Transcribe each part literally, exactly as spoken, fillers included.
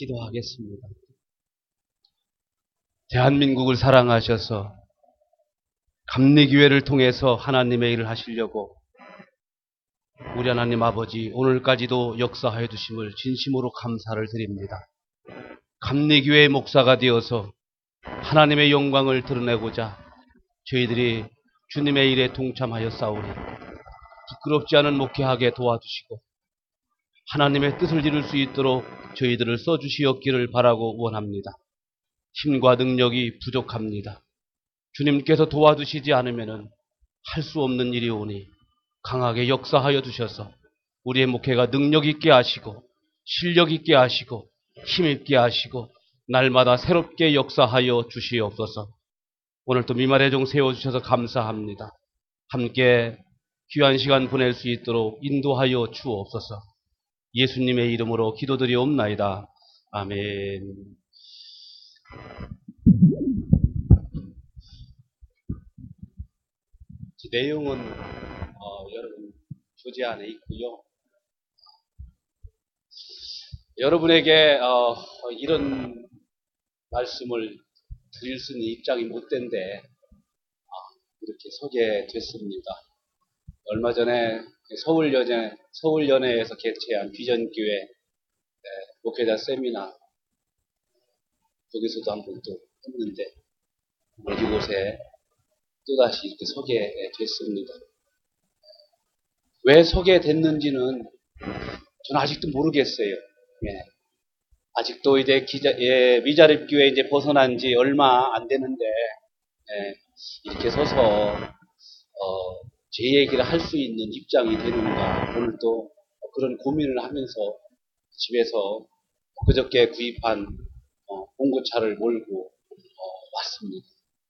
기도하겠습니다. 대한민국을 사랑하셔서 감리교회를 통해서 하나님의 일을 하시려고 우리 하나님 아버지 오늘까지도 역사하여 주심을 진심으로 감사를 드립니다. 감리교회의 목사가 되어서 하나님의 영광을 드러내고자 저희들이 주님의 일에 동참하여 싸우니 부끄럽지 않은 목회하게 도와주시고 하나님의 뜻을 이룰 수 있도록 저희들을 써주시었기를 바라고 원합니다. 힘과 능력이 부족합니다. 주님께서 도와주시지 않으면 할 수 없는 일이 오니 강하게 역사하여 주셔서 우리의 목회가 능력 있게 하시고 실력 있게 하시고 힘 있게 하시고 날마다 새롭게 역사하여 주시옵소서. 오늘 또 미말의 종 세워주셔서 감사합니다. 함께 귀한 시간 보낼 수 있도록 인도하여 주옵소서. 예수님의 이름으로 기도드리옵나이다. 아멘. 내용은 어, 여러분 교재 안에 있고요. 여러분에게 어, 이런 말씀을 드릴 수 있는 입장이 못 된데 어, 이렇게 소개됐습니다. 얼마 전에 서울연회, 서울연회에서 개최한 비전교회 네, 목회자 세미나 거기서도 한 번 또 했는데 이곳에 또다시 이렇게 소개됐습니다. 왜 소개됐는지는 저는 아직도 모르겠어요. 예. 아직도 이제 기자, 예, 미자립교회 이제 벗어난 지 얼마 안 되는데, 예, 이렇게 서서, 어, 제 얘기를 할 수 있는 입장이 되는가, 오늘 또 그런 고민을 하면서 집에서 그저께 구입한, 어, 봉고차를 몰고, 어, 왔습니다.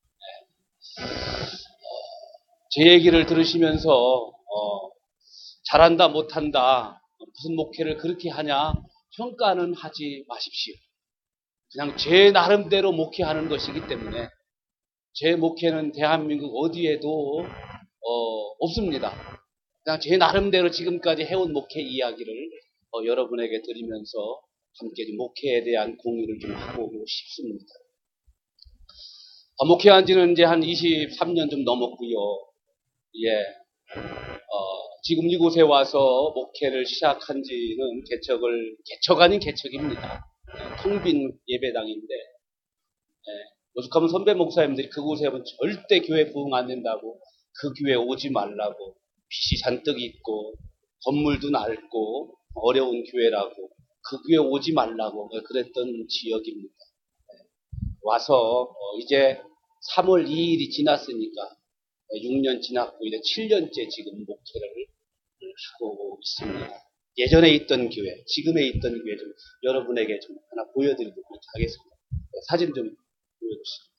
제 얘기를 들으시면서 어, 잘한다 못한다 무슨 목회를 그렇게 하냐 평가는 하지 마십시오. 그냥 제 나름대로 목회하는 것이기 때문에 제 목회는 대한민국 어디에도 어, 없습니다. 그냥 제 나름대로 지금까지 해온 목회 이야기를 어, 여러분에게 드리면서 함께 좀 목회에 대한 공유를 좀 하고 싶습니다. 어, 목회한 지는 이제 한 이십삼 년 좀 넘었고요. 예, 어, 지금 이곳에 와서 목회를 시작한 지는 개척을, 개척 아닌 개척입니다. 예, 텅빈 예배당인데, 예, 오죽하면 선배 목사님들이 그곳에 오면 절대 교회 부흥 안 된다고, 그 교회 오지 말라고, 빚이 잔뜩 있고, 건물도 낡고, 어려운 교회라고, 그 교회 오지 말라고 그랬던 지역입니다. 예, 와서, 어, 이제 삼월 이일이 지났으니까, 육 년 지났고 이제 칠 년째 지금 목회를 하고 있습니다. 예전에 있던 교회, 지금에 있던 교회 좀 여러분에게 좀 하나 보여드리도록 하겠습니다. 사진 좀 보여주시죠.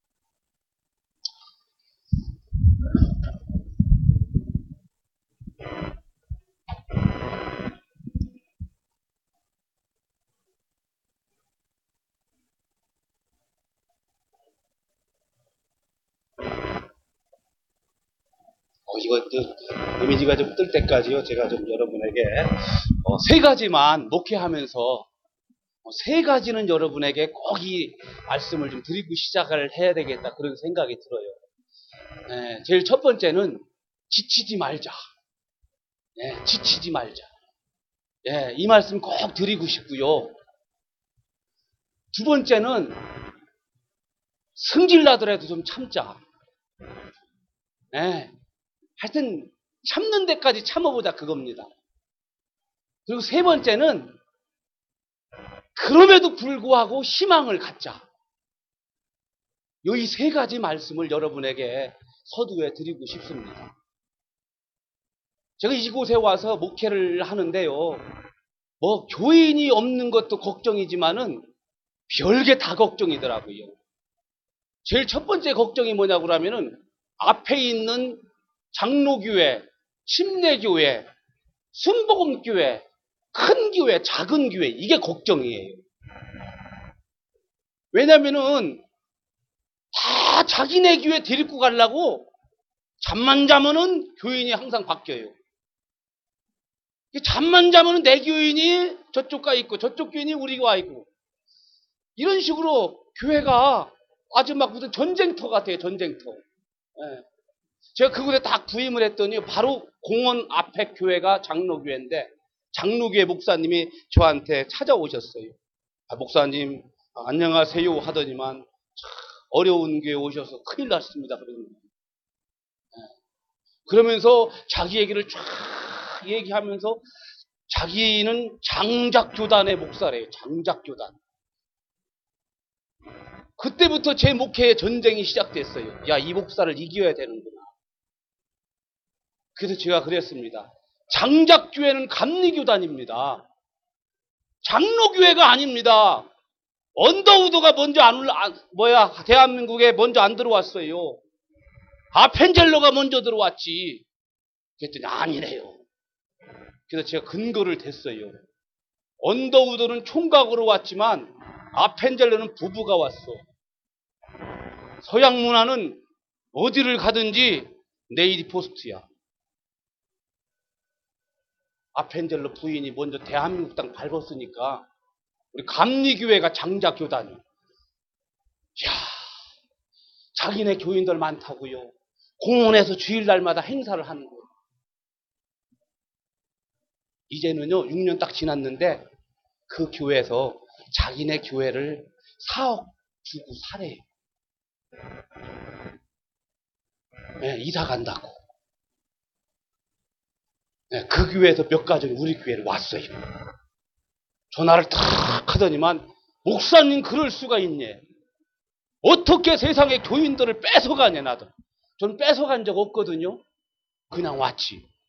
어, 이거, 이미지가 좀 뜰 때까지요, 제가 좀 여러분에게, 어, 세 가지만 목회하면서, 어, 세 가지는 여러분에게 꼭 이 말씀을 좀 드리고 시작을 해야 되겠다, 그런 생각이 들어요. 예, 제일 첫 번째는, 지치지 말자. 예, 지치지 말자. 예, 이 말씀 꼭 드리고 싶고요. 두 번째는, 승질 나더라도 좀 참자. 예. 하여튼 참는 데까지 참아보자 그겁니다. 그리고 세 번째는 그럼에도 불구하고 희망을 갖자. 이 세 가지 말씀을 여러분에게 서두에 드리고 싶습니다. 제가 이곳에 와서 목회를 하는데요. 뭐 교인이 없는 것도 걱정이지만은 별게 다 걱정이더라고요. 제일 첫 번째 걱정이 뭐냐고 하면은 앞에 있는 장로교회, 침례교회, 순복음교회, 큰 교회, 작은 교회, 이게 걱정이에요. 왜냐면은 다 자기네 교회 데리고 가려고 잠만 자면은 교인이 항상 바뀌어요. 잠만 자면은 내 교인이 저쪽 가 있고 저쪽 교인이 우리가 와 있고 이런 식으로 교회가 아주 막 무슨 전쟁터 같아요, 전쟁터. 예. 제가 그곳에 딱 부임을 했더니 바로 공원 앞에 교회가 장로교회인데 장로교회 목사님이 저한테 찾아오셨어요. 아, 목사님 안녕하세요 하더니만 참 어려운 교회 오셔서 큰일 났습니다. 그러는 거예요. 예. 그러면서 자기 얘기를 쫙 얘기하면서 자기는 장작교단의 목사래요. 장작교단. 그때부터 제 목회의 전쟁이 시작됐어요. 야, 이 목사를 이겨야 되는구나. 그래서 제가 그랬습니다. 장작교회는 감리교단입니다. 장로교회가 아닙니다. 언더우드가 먼저 안 올라, 아, 뭐야, 대한민국에 먼저 안 들어왔어요. 아펜젤러가 먼저 들어왔지. 그랬더니 아니래요. 그래서 제가 근거를 댔어요. 언더우드는 총각으로 왔지만 아펜젤러는 부부가 왔어. 서양 문화는 어디를 가든지 네이디 포스트야. 아펜젤러 부인이 먼저 대한민국 땅 밟았으니까 우리 감리교회가 장작교단이요. 이야, 자기네 교인들 많다고요. 공원에서 주일날마다 행사를 하는 거예요. 이제는요, 육 년 딱 지났는데 그 교회에서 자기네 교회를 사억 주고 사래요. 네, 이사 간다고. 네, 그 교회에서 몇 가족이 우리 교회를 왔어요. 전화를 탁 하더니만 목사님 그럴 수가 있네. 어떻게 세상에 교인들을 뺏어가냐 나도. 저는 뺏어간 적 없거든요. 그냥 왔지.